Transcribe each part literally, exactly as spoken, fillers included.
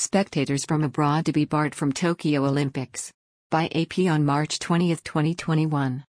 Spectators from abroad to be barred from Tokyo Olympics. By A P on March twentieth, twenty twenty-one.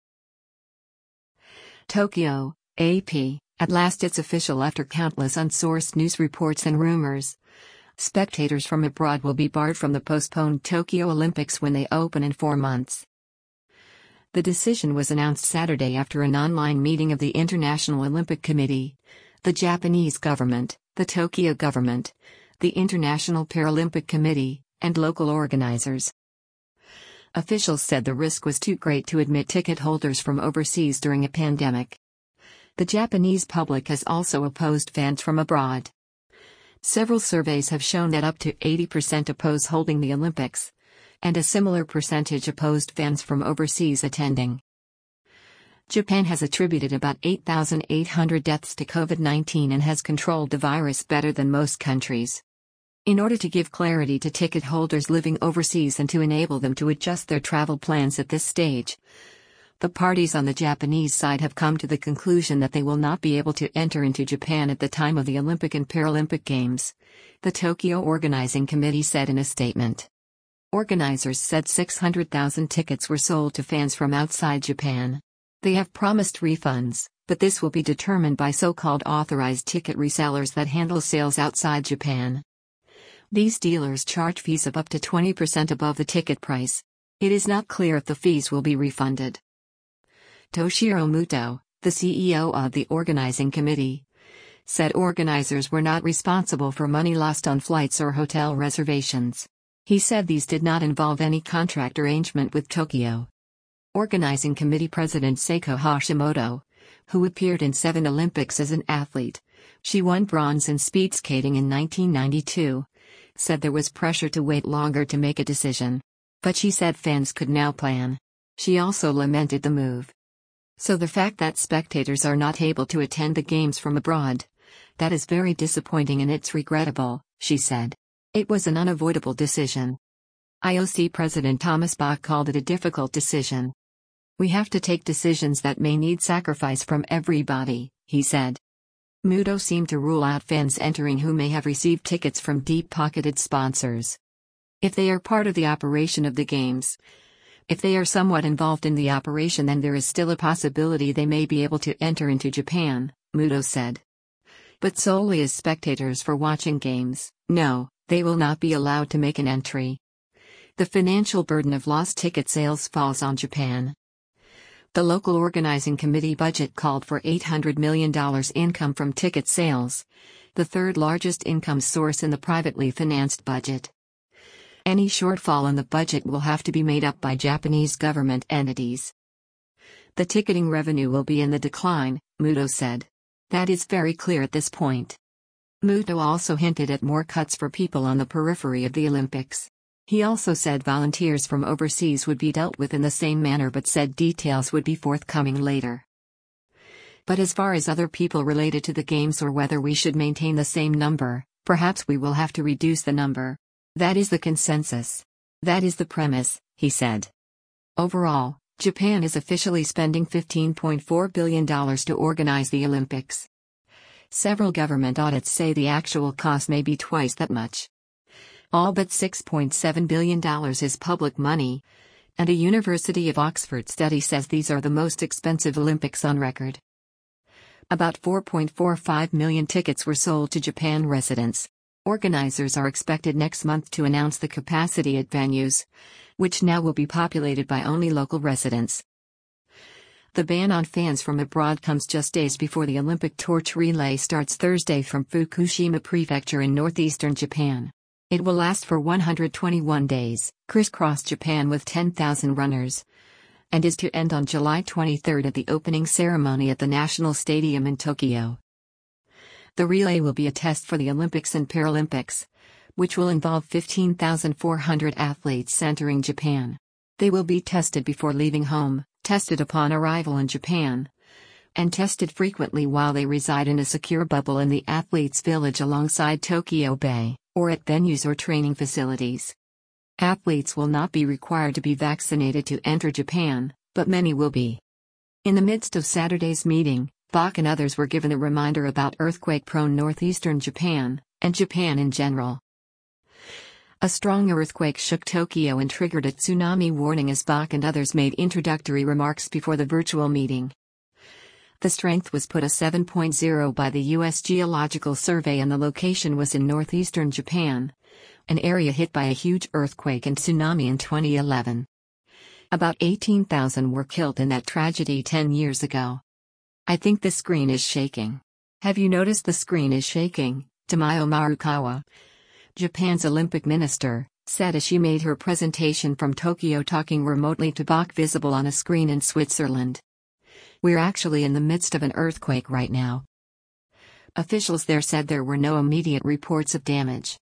Tokyo, A P, at last it's official after countless unsourced news reports and rumors. Spectators from abroad will be barred from the postponed Tokyo Olympics when they open in four months. The decision was announced Saturday after an online meeting of the International Olympic Committee, the Japanese government, the Tokyo government, the International Paralympic Committee, and local organizers. Officials said the risk was too great to admit ticket holders from overseas during a pandemic. The Japanese public has also opposed fans from abroad. Several surveys have shown that up to eighty percent oppose holding the Olympics, and a similar percentage opposed fans from overseas attending. Japan has attributed about eight thousand eight hundred deaths to COVID nineteen and has controlled the virus better than most countries. In order to give clarity to ticket holders living overseas and to enable them to adjust their travel plans at this stage, the parties on the Japanese side have come to the conclusion that they will not be able to enter into Japan at the time of the Olympic and Paralympic Games, the Tokyo Organizing Committee said in a statement. Organizers said six hundred thousand tickets were sold to fans from outside Japan. They have promised refunds, but this will be determined by so-called authorized ticket resellers that handle sales outside Japan. These dealers charge fees of up to twenty percent above the ticket price. It is not clear if the fees will be refunded. Toshiro Muto, the C E O of the organizing committee, said organizers were not responsible for money lost on flights or hotel reservations. He said these did not involve any contract arrangement with Tokyo. Organizing Committee President Seiko Hashimoto, who appeared in seven Olympics as an athlete, she won bronze in speed skating in nineteen ninety-two, said there was pressure to wait longer to make a decision. But she said fans could now plan. She also lamented the move. So the fact that spectators are not able to attend the games from abroad, that is very disappointing and it's regrettable, she said. It was an unavoidable decision. I O C President Thomas Bach called it a difficult decision. We have to take decisions that may need sacrifice from everybody, he said. Muto seemed to rule out fans entering who may have received tickets from deep-pocketed sponsors. If they are part of the operation of the games, if they are somewhat involved in the operation, then there is still a possibility they may be able to enter into Japan, Muto said. But solely as spectators for watching games, no, they will not be allowed to make an entry. The financial burden of lost ticket sales falls on Japan. The local organizing committee budget called for eight hundred million dollars income from ticket sales, the third largest income source in the privately financed budget. Any shortfall in the budget will have to be made up by Japanese government entities. The ticketing revenue will be in the decline, Muto said. That is very clear at this point. Muto also hinted at more cuts for people on the periphery of the Olympics. He also said volunteers from overseas would be dealt with in the same manner, but said details would be forthcoming later. But as far as other people related to the games or whether we should maintain the same number, perhaps we will have to reduce the number. That is the consensus. That is the premise, he said. Overall, Japan is officially spending fifteen point four billion dollars to organize the Olympics. Several government audits say the actual cost may be twice that much. All but six point seven billion dollars is public money, and a University of Oxford study says these are the most expensive Olympics on record. About four point four five million tickets were sold to Japan residents. Organizers are expected next month to announce the capacity at venues, which now will be populated by only local residents. The ban on fans from abroad comes just days before the Olympic torch relay starts Thursday from Fukushima Prefecture in northeastern Japan. It will last for one hundred twenty-one days, crisscross Japan with ten thousand runners, and is to end on July twenty-third at the opening ceremony at the National Stadium in Tokyo. The relay will be a test for the Olympics and Paralympics, which will involve fifteen thousand four hundred athletes entering Japan. They will be tested before leaving home, tested upon arrival in Japan, and tested frequently while they reside in a secure bubble in the athletes' village alongside Tokyo Bay, or at venues or training facilities. Athletes will not be required to be vaccinated to enter Japan, but many will be. In the midst of Saturday's meeting, Bach and others were given a reminder about earthquake-prone northeastern Japan, and Japan in general. A strong earthquake shook Tokyo and triggered a tsunami warning as Bach and others made introductory remarks before the virtual meeting. The strength was put a seven point zero by the U S Geological Survey and the location was in northeastern Japan, an area hit by a huge earthquake and tsunami in twenty eleven. About eighteen thousand were killed in that tragedy ten years ago. I think the screen is shaking. Have you noticed the screen is shaking? Tamayo Marukawa, Japan's Olympic minister, said as she made her presentation from Tokyo, talking remotely to Bach, visible on a screen in Switzerland. We're actually in the midst of an earthquake right now. Officials there said there were no immediate reports of damage.